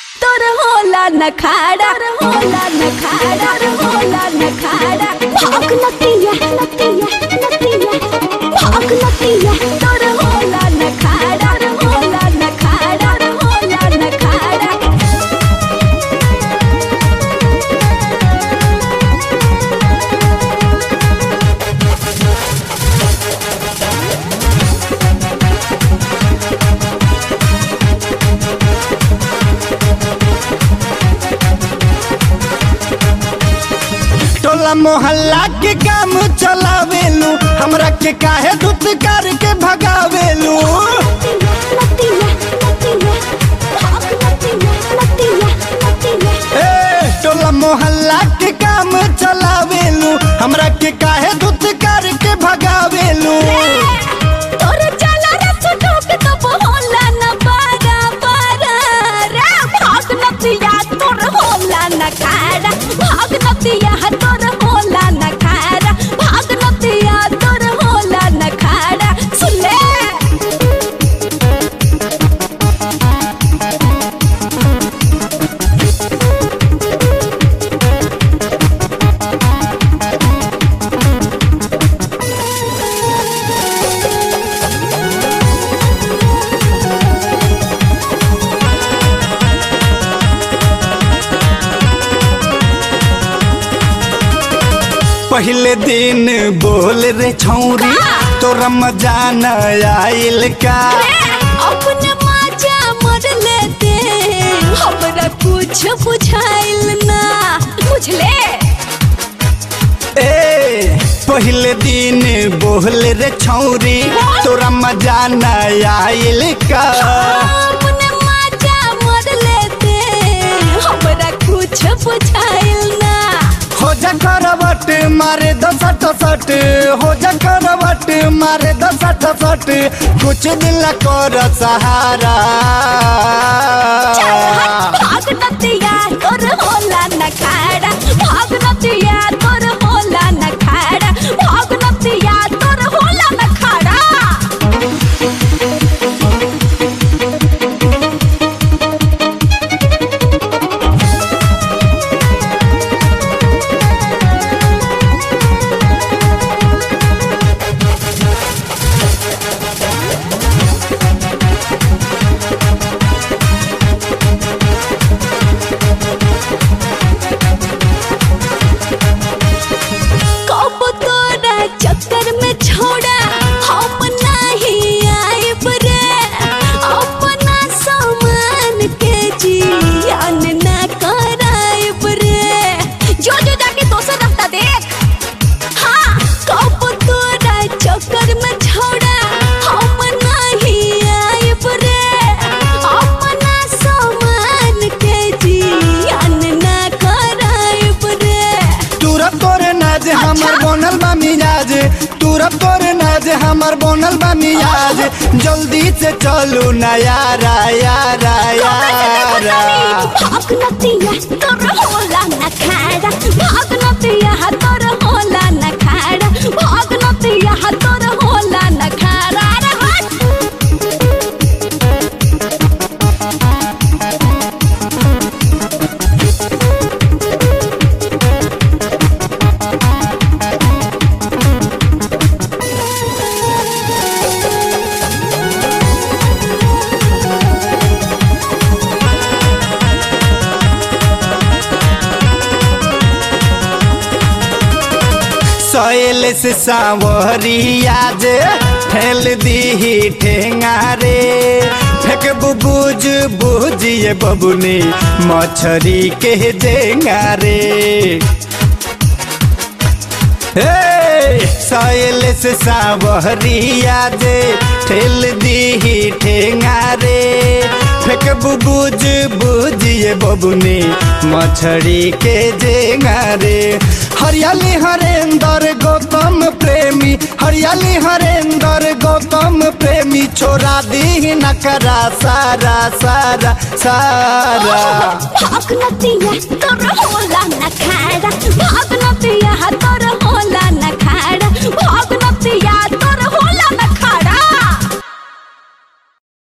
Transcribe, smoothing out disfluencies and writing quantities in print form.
तोर होला नखाड़ा होला नखाड़ा होला नखाड़ा भाग नतिया नतिया नतिया भाग नतिया तोर होला नखाड़ा होला नखाड़ा होला नखाड़ा टोला मोहल्ला के काम चलावेलू हमरा के काहे दूत करके भगावेलू टोला मोहल्ला के काम चलावेलू हमरा के काहे दूत करके भगावेलू तोरे चला रे छुटो के तो होला न बारा बारा रे भाग नतिया तोर होला न खाड़ा भाग नतिया तोर होला न खाड़ा भाग नतिया तोर होला न खाड़ा सुन ले पहले दिन बोल रे छौरी तोरा मजा न आइल का अपने मजा मर लेते हमरा कुछ बुझाइल ना बुझले ए पहले दिन बोल रे छौरी तोरा मजा न आइल का अपने मजा मर लेते हमरा कुछ बुझाइल ना हो जा करवट मारे दो सट सट हो जा करवट मारे दो सट सट कुछ दिन कर सहारा भाग नतिया तोर होला न खाड़ा भाग नतिया तोर होला न खाड़ा भाग नतिया तोर होला न खाड़ा कब तोरा चक्कर में छोड़ा हम नहीं आइब रे अपना सामान के जियान ना कराइब रे जो जो जाके दोसर रास्ता देख हाँ कब तोरा चक्कर में छोड़ा हम नहीं आइब रे अपना सामान के जियान ना कराइब रे तुरब तोरे नाज हमर बनल बा मिजाज तुरब तोरे नाज हमर बनल बा मिजाज जल्दी से चलू ना यारा यारा यारा भाग नतिया तोर होला न खाड़ा भाग नतिया तोर होला न खाड़ा भाग नतिया तोर होला न खाड़ा रे हट सैल से सावरिया जे ठेल दी ठेंगा रे फेंक बुझ बुझिए बबुनी मछरी के जेंगा रे सैल से सावरिया जे ठेल दी ठेंगा रे फेंक बुझ बुझिए बबुनी मछरी के जेंगा रे हरियाली हरेंद्र गौतम प्रेमी हरियाली हरेंद्र गौतम प्रेमी छोड़ा दी नकरा सारा सारा सारा भाग नतिया तोर होला न खाड़ा भाग नतिया तोर होला न खाड़ा भाग